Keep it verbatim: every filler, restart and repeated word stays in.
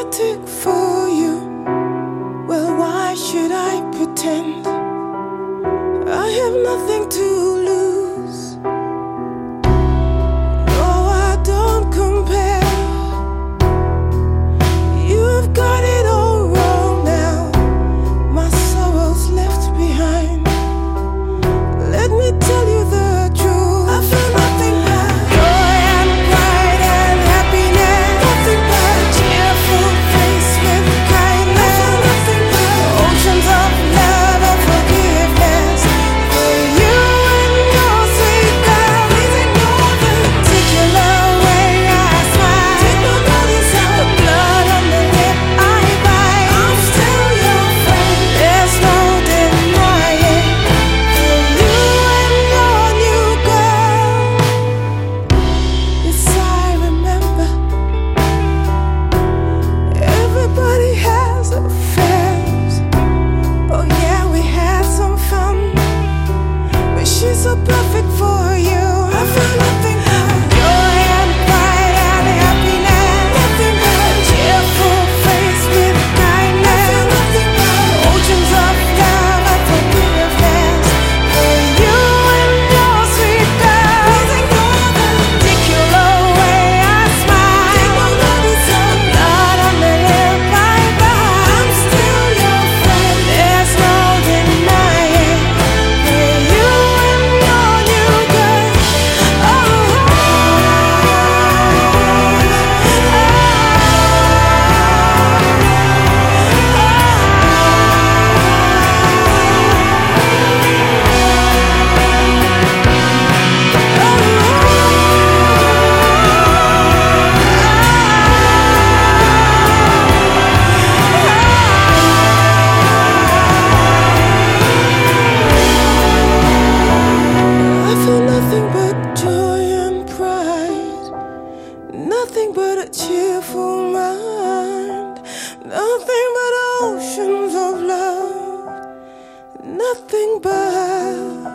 romantic for you. Well, why should I pretend? I have nothing to lose. No, I don't compare. You've got it all wrong now. My sorrow's left behind. Let me tell you the truth. I feel nothing but joy and pride and happiness. Nothing but a cheerful face with kindness. I feel nothing but oceans of love and forgiveness for you and your sweet girl. Please ignore the particular way I smile. Take no notice of the blood on the lip I bite. I'm still your friend. There's no denying. For you and your new girl. Yes, I remember. Everybody has affairs. Oh yeah, we had some fun. But she's so perfect for you. I feel nothing but joy and pride and happiness. Nothing but a cheerful face with kindness. I feel nothing but oceans of love and forgiveness for you and your sweet girl. Please ignore the particular way I smile. Take no notice of the blood on the lip I bite. I'm still your friend. There's no denying. For you and your new girl. Oh, I feel nothing but joy and pride. Nothing but a cheerful mind. Nothing but oceans of love. Nothing but